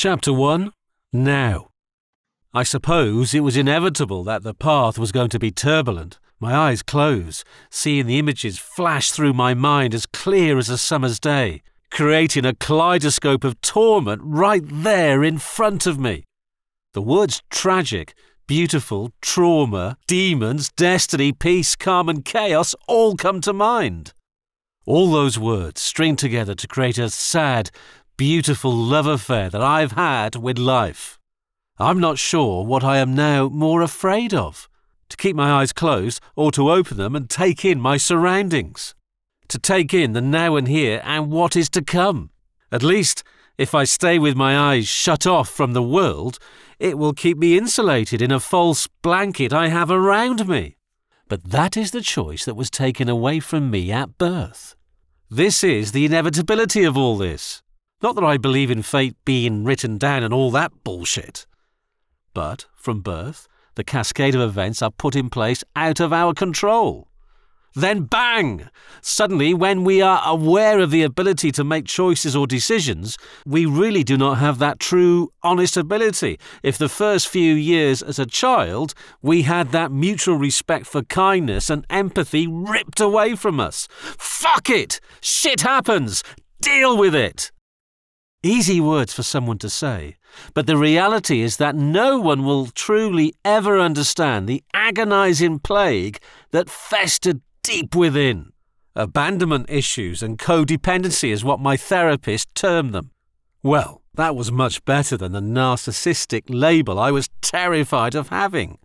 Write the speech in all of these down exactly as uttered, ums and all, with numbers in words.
Chapter one. Now. I suppose it was inevitable that the path was going to be turbulent. My eyes close, seeing the images flash through my mind as clear as a summer's day, creating a kaleidoscope of torment right there in front of me. The words tragic, beautiful, trauma, demons, destiny, peace, calm and chaos all come to mind. All those words string together to create a sad, beautiful love affair that I've had with life. I'm not sure what I am now more afraid of. To keep my eyes closed or to open them and take in my surroundings. To take in the now and here and what is to come. At least, if I stay with my eyes shut off from the world, it will keep me insulated in a false blanket I have around me. But that is the choice that was taken away from me at birth. This is the inevitability of all this. Not that I believe in fate being written down and all that bullshit. But, from birth, the cascade of events are put in place out of our control. Then bang! Suddenly, when we are aware of the ability to make choices or decisions, we really do not have that true, honest ability. If the first few years as a child, we had that mutual respect for kindness and empathy ripped away from us. Fuck it! Shit happens! Deal with it! Easy words for someone to say, but the reality is that no one will truly ever understand the agonizing plague that festered deep within. Abandonment issues and codependency is what my therapist termed them. Well, that was much better than the narcissistic label I was terrified of having.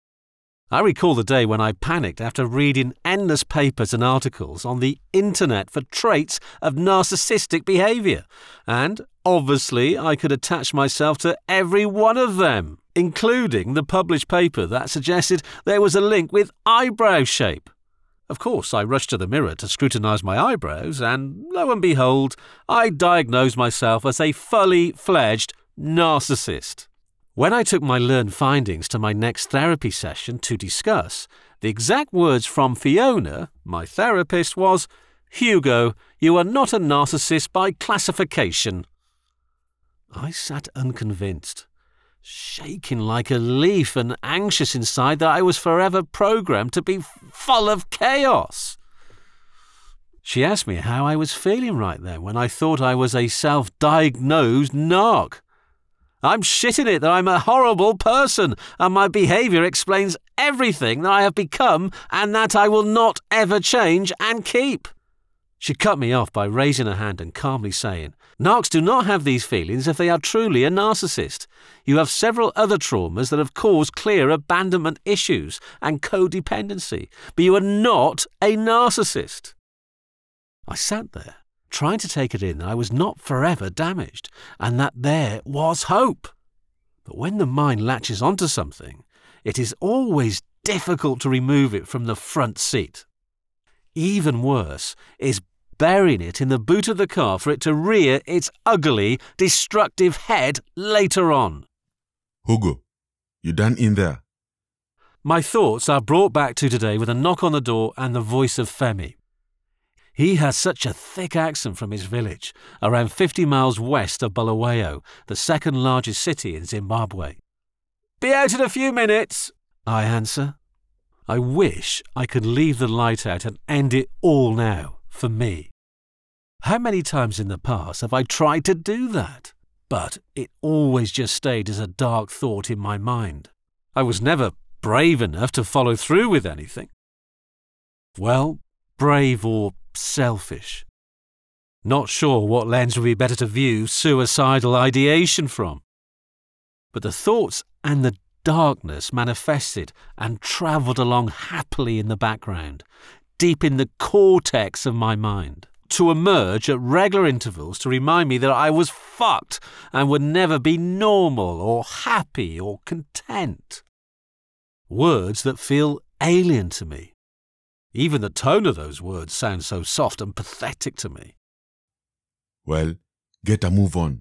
I recall the day when I panicked after reading endless papers and articles on the internet for traits of narcissistic behaviour, and obviously I could attach myself to every one of them, including the published paper that suggested there was a link with eyebrow shape. Of course, I rushed to the mirror to scrutinise my eyebrows, and lo and behold, I diagnosed myself as a fully fledged narcissist. When I took my learned findings to my next therapy session to discuss, the exact words from Fiona, my therapist, was, "Hugo, you are not a narcissist by classification." I sat unconvinced, shaking like a leaf and anxious inside that I was forever programmed to be full of chaos. She asked me how I was feeling right then when I thought I was a self-diagnosed narc. I'm shitting it that I'm a horrible person and my behaviour explains everything that I have become and that I will not ever change and keep. She cut me off by raising her hand and calmly saying, "Narcs do not have these feelings if they are truly a narcissist. You have several other traumas that have caused clear abandonment issues and codependency, but you are not a narcissist." I sat there, trying to take it in that I was not forever damaged, and that there was hope. But when the mind latches onto something, it is always difficult to remove it from the front seat. Even worse is burying it in the boot of the car for it to rear its ugly, destructive head later on. Hugo, you done in there? My thoughts are brought back to today with a knock on the door and the voice of Femi. He has such a thick accent from his village, around fifty miles west of Bulawayo, the second largest city in Zimbabwe. "Be out in a few minutes," I answer. I wish I could leave the light out and end it all now, for me. How many times in the past have I tried to do that? But it always just stayed as a dark thought in my mind. I was never brave enough to follow through with anything. Well, brave or selfish. Not sure what lens would be better to view suicidal ideation from. But the thoughts and the darkness manifested and travelled along happily in the background, deep in the cortex of my mind, to emerge at regular intervals to remind me that I was fucked and would never be normal or happy or content. Words that feel alien to me. Even the tone of those words sounds so soft and pathetic to me. Well, get a move on.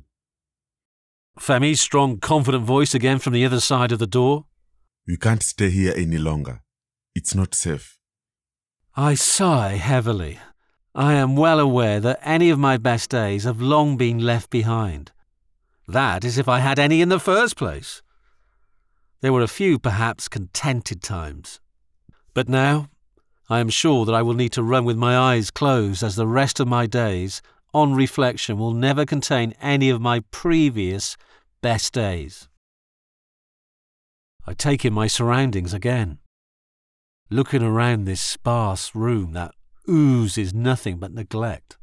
Femi's strong, confident voice again from the other side of the door. We can't stay here any longer. It's not safe. I sigh heavily. I am well aware that any of my best days have long been left behind. That is if I had any in the first place. There were a few perhaps contented times. But now I am sure that I will need to run with my eyes closed, as the rest of my days, on reflection, will never contain any of my previous best days. I take in my surroundings again, looking around this sparse room that oozes nothing but neglect.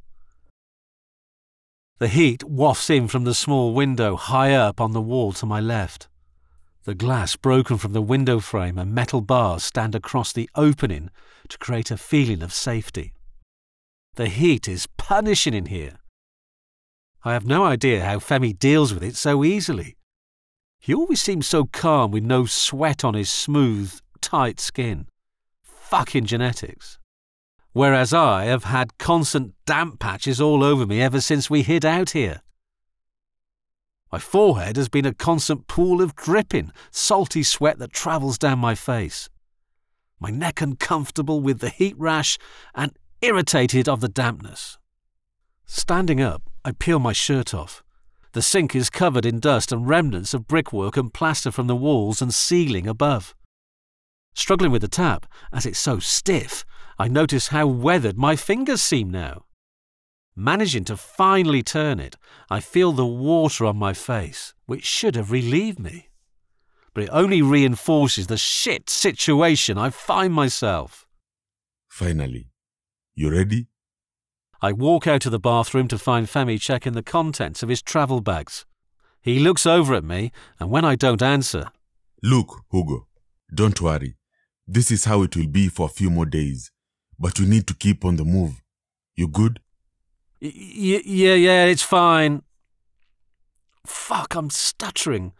The heat wafts in from the small window high up on the wall to my left. The glass broken from the window frame and metal bars stand across the opening to create a feeling of safety. The heat is punishing in here. I have no idea how Femi deals with it so easily. He always seems so calm with no sweat on his smooth, tight skin. Fucking genetics. Whereas I have had constant damp patches all over me ever since we hid out here. My forehead has been a constant pool of dripping, salty sweat that travels down my face. My neck uncomfortable with the heat rash and irritated of the dampness. Standing up, I peel my shirt off. The sink is covered in dust and remnants of brickwork and plaster from the walls and ceiling above. Struggling with the tap, as it's so stiff, I notice how weathered my fingers seem now. Managing to finally turn it, I feel the water on my face, which should have relieved me. But it only reinforces the shit situation I find myself. Finally. You ready? I walk out of the bathroom to find Femi checking the contents of his travel bags. He looks over at me, and when I don't answer... Look, Hugo, don't worry. This is how it will be for a few more days. But we need to keep on the move. You good? Y- y- yeah, yeah, it's fine. Fuck, I'm stuttering.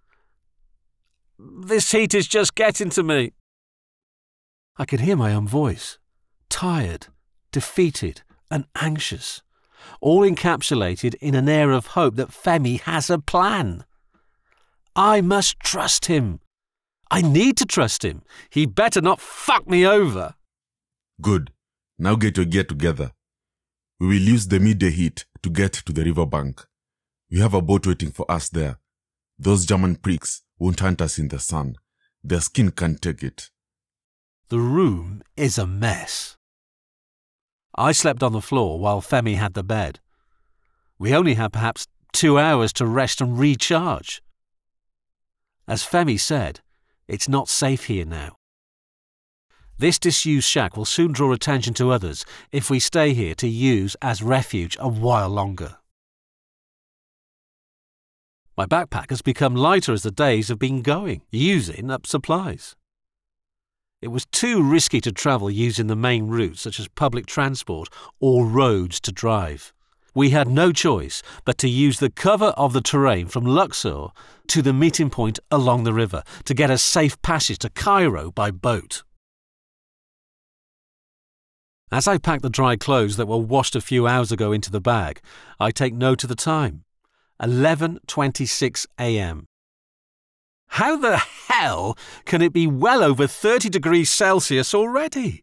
This heat is just getting to me. I can hear my own voice. Tired, defeated and anxious. All encapsulated in an air of hope that Femi has a plan. I must trust him. I need to trust him. He better not fuck me over. Good. Now get your gear together. We will use the midday heat to get to the riverbank. We have a boat waiting for us there. Those German pricks won't hunt us in the sun. Their skin can't take it. The room is a mess. I slept on the floor while Femi had the bed. We only had perhaps two hours to rest and recharge. As Femi said, it's not safe here now. This disused shack will soon draw attention to others if we stay here to use as refuge a while longer. My backpack has become lighter as the days have been going, using up supplies. It was too risky to travel using the main routes such as public transport or roads to drive. We had no choice but to use the cover of the terrain from Luxor to the meeting point along the river to get a safe passage to Cairo by boat. As I pack the dry clothes that were washed a few hours ago into the bag, I take note of the time. eleven twenty-six a m How the hell can it be well over thirty degrees Celsius already?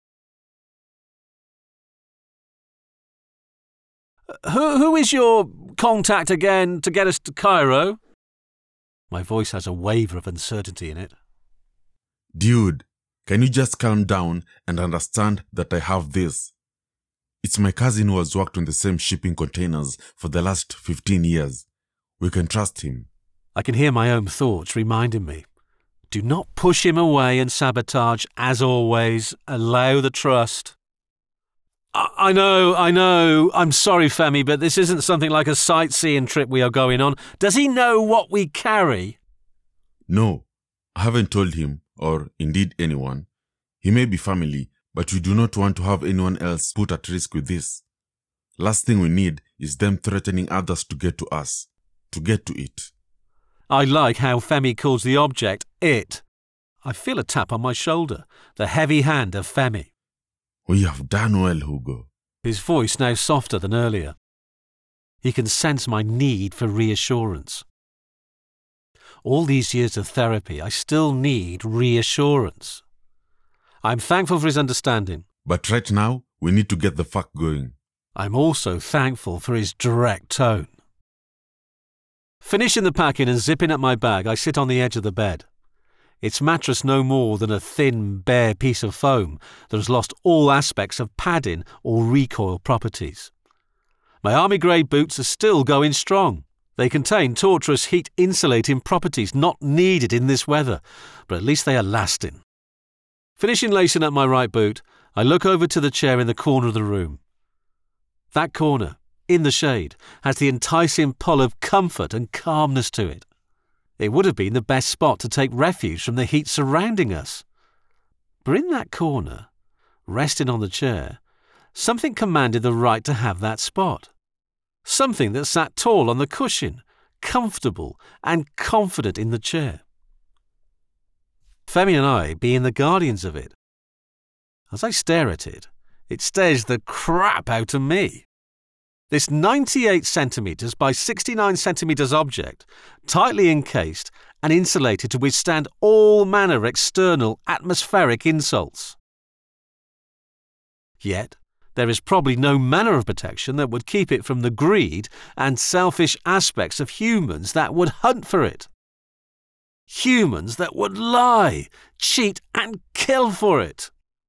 Who, who is your contact again to get us to Cairo? My voice has a waver of uncertainty in it. Dude, can you just calm down and understand that I have this? It's my cousin who has worked on the same shipping containers for the last fifteen years. We can trust him. I can hear my own thoughts reminding me. Do not push him away and sabotage, as always. Allow the trust. I, I know, I know. I'm sorry, Femi, but this isn't something like a sightseeing trip we are going on. Does he know what we carry? No, I haven't told him, or indeed anyone. He may be family, but we do not want to have anyone else put at risk with this. Last thing we need is them threatening others to get to us, to get to it. I like how Femi calls the object it. I feel a tap on my shoulder, the heavy hand of Femi. We have done well, Hugo. His voice now softer than earlier. He can sense my need for reassurance. All these years of therapy, I still need reassurance. I'm thankful for his understanding. But right now, we need to get the fuck going. I'm also thankful for his direct tone. Finishing the packing and zipping up my bag, I sit on the edge of the bed. Its mattress no more than a thin, bare piece of foam that has lost all aspects of padding or recoil properties. My army grade boots are still going strong. They contain torturous heat-insulating properties not needed in this weather, but at least they are lasting. Finishing lacing up my right boot, I look over to the chair in the corner of the room. That corner, in the shade, has the enticing pull of comfort and calmness to it. It would have been the best spot to take refuge from the heat surrounding us. But in that corner, resting on the chair, something commanded the right to have that spot. Something that sat tall on the cushion, comfortable and confident in the chair. Femi and I being the guardians of it. As I stare at it, it stares the crap out of me. This ninety-eight centimetres by sixty-nine centimetres object, tightly encased and insulated to withstand all manner of external atmospheric insults. Yet, there is probably no manner of protection that would keep it from the greed and selfish aspects of humans that would hunt for it. Humans that would lie, cheat and kill for it.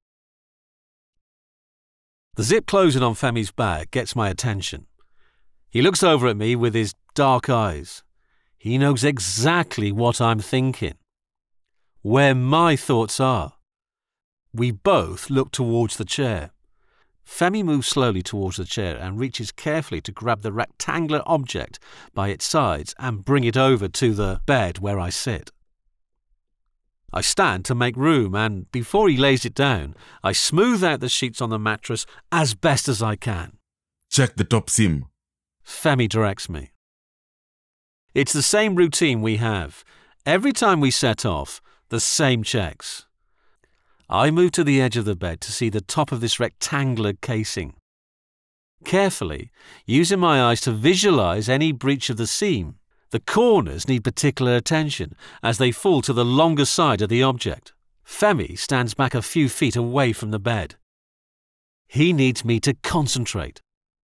The zip closing on Femi's bag gets my attention. He looks over at me with his dark eyes. He knows exactly what I'm thinking, where my thoughts are. We both look towards the chair. Femi moves slowly towards the chair and reaches carefully to grab the rectangular object by its sides and bring it over to the bed where I sit. I stand to make room and, before he lays it down, I smooth out the sheets on the mattress as best as I can. Check the top seam. Femi directs me. It's the same routine we have. Every time we set off, the same checks. I move to the edge of the bed to see the top of this rectangular casing. Carefully, using my eyes to visualize any breach of the seam, the corners need particular attention as they fall to the longer side of the object. Femi stands back a few feet away from the bed. He needs me to concentrate.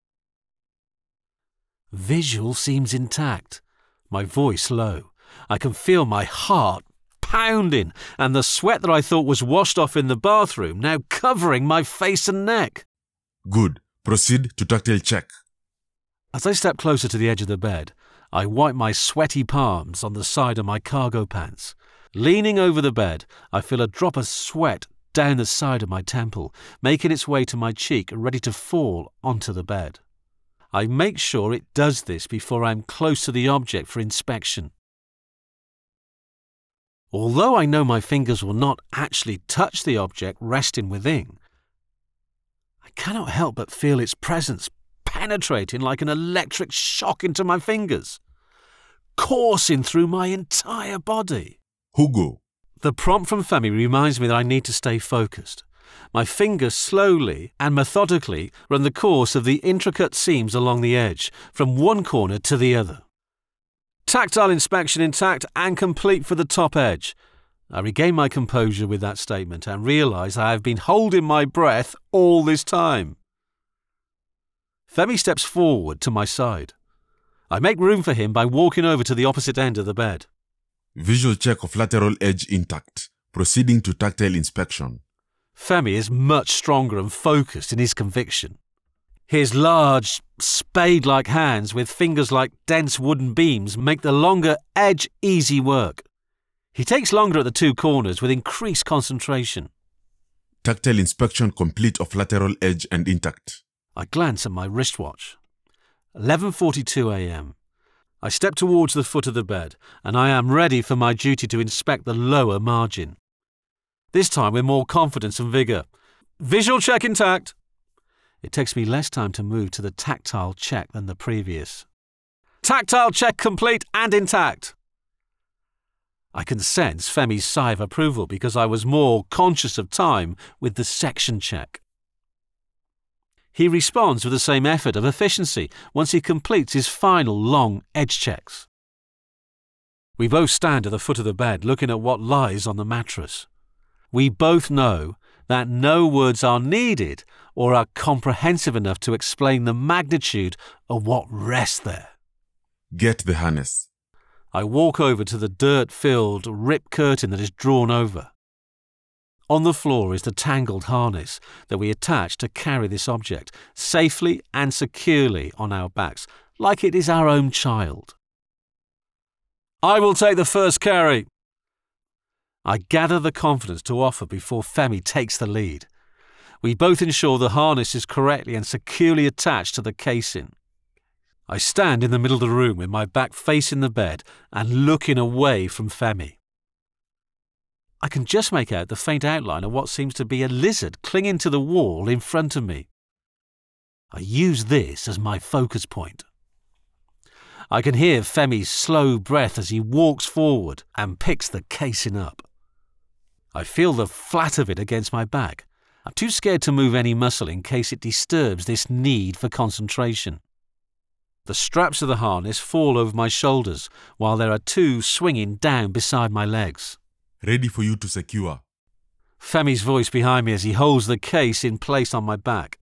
Visual seems intact. My voice low. I can feel my heart pounding and the sweat that I thought was washed off in the bathroom now covering my face and neck. Good. Proceed to tactile check. As I step closer to the edge of the bed, I wipe my sweaty palms on the side of my cargo pants. Leaning over the bed, I feel a drop of sweat down the side of my temple, making its way to my cheek, ready to fall onto the bed. I make sure it does this before I'm close to the object for inspection. Although I know my fingers will not actually touch the object resting within, I cannot help but feel its presence penetrating like an electric shock into my fingers, coursing through my entire body. Hugo. The prompt from Femi reminds me that I need to stay focused. My fingers slowly and methodically run the course of the intricate seams along the edge, from one corner to the other. Tactile inspection intact and complete for the top edge. I regain my composure with that statement and realise I have been holding my breath all this time. Femi steps forward to my side. I make room for him by walking over to the opposite end of the bed. Visual check of lateral edge intact. Proceeding to tactile inspection. Femi is much stronger and focused in his conviction. His large, spade-like hands with fingers like dense wooden beams make the longer edge easy work. He takes longer at the two corners with increased concentration. Tactile inspection complete of lateral edge and intact. I glance at my wristwatch. eleven forty-two a m I step towards the foot of the bed, and I am ready for my duty to inspect the lower margin. This time with more confidence and vigour. Visual check intact. It takes me less time to move to the tactile check than the previous. Tactile check complete and intact. I can sense Femi's sigh of approval because I was more conscious of time with the section check. He responds with the same effort of efficiency once he completes his final long edge checks. We both stand at the foot of the bed looking at what lies on the mattress. We both know that no words are needed or are comprehensive enough to explain the magnitude of what rests there. Get the harness. I walk over to the dirt-filled, ripped curtain that is drawn over. On the floor is the tangled harness that we attach to carry this object safely and securely on our backs, like it is our own child. I will take the first carry. I gather the confidence to offer before Femi takes the lead. We both ensure the harness is correctly and securely attached to the casing. I stand in the middle of the room with my back facing the bed and looking away from Femi. I can just make out the faint outline of what seems to be a lizard clinging to the wall in front of me. I use this as my focus point. I can hear Femi's slow breath as he walks forward and picks the casing up. I feel the flat of it against my back. I'm too scared to move any muscle in case it disturbs this need for concentration. The straps of the harness fall over my shoulders, while there are two swinging down beside my legs. Ready for you to secure. Femi's voice behind me as he holds the case in place on my back.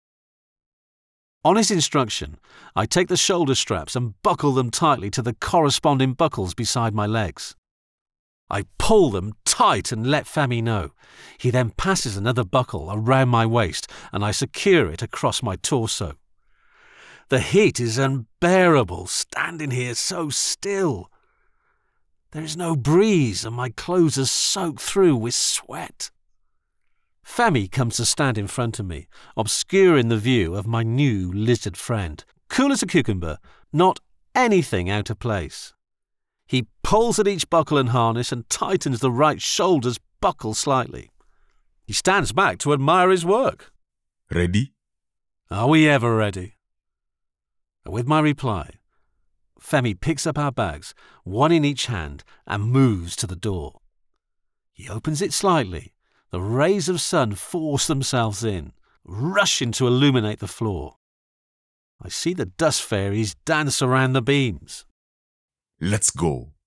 On his instruction, I take the shoulder straps and buckle them tightly to the corresponding buckles beside my legs. I pull them tight and let Femi know. He then passes another buckle around my waist and I secure it across my torso. The heat is unbearable, standing here so still. There is no breeze and my clothes are soaked through with sweat. Femi comes to stand in front of me, obscuring the view of my new lizard friend. Cool as a cucumber, not anything out of place. He pulls at each buckle and harness and tightens the right shoulder's buckle slightly. He stands back to admire his work. Ready? Are we ever ready? With my reply, Femi picks up our bags, one in each hand, and moves to the door. He opens it slightly. The rays of sun force themselves in, rushing to illuminate the floor. I see the dust fairies dance around the beams. Let's go.